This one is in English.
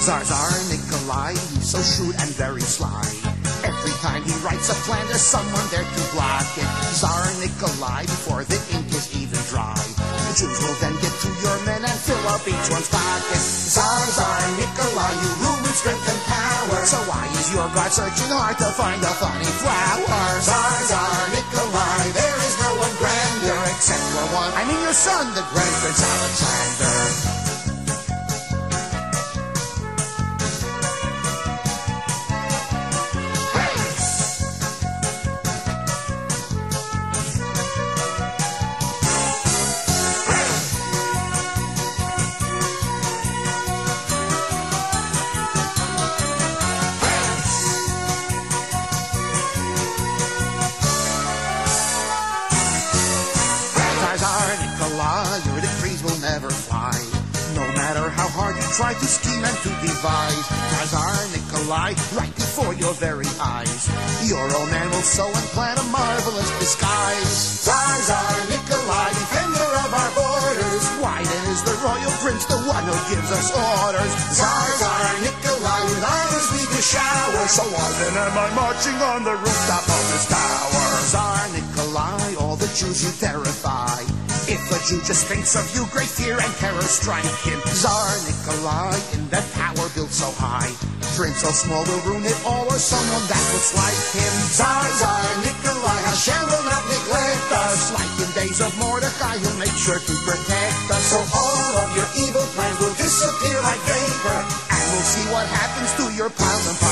Tsar Nikolai, he's so shrewd and very sly. Every time he writes a plan, there's someone there to block it. Tsar Nikolai, before the ink is even dry, the Jews will then get to your men and fill up each one's pocket. Tsar Nikolai, you rule with strength and power. So why is your God searching hard to find a funny flower? Tsar Nikolai, there is no one grander except for one. I mean your son, the Grand Prince Alexander. Your decrees will never fly, no matter how hard you try to scheme and to devise. Tsar Nikolai, right before your very eyes, your old man will sew and plan a marvelous disguise. Tsar Nikolai, defender of our borders, why then is the royal prince the one who gives us orders? Tsar Nikolai, with honors we do shower, so why then am I marching on the rooftop of this tower? Tsar Nikolai, all the Jews you terrify. If a Jew just thinks of you, great fear and terror strike him. Tsar Nikolai, in that tower built so high, prince so small will ruin it all, or someone that looks like him. Tsar Nikolai, Hashem will not neglect us. Like in days of Mordecai, he'll make sure to protect us. So all of your evil plans will disappear like vapor, and we'll see what happens to your piles and piles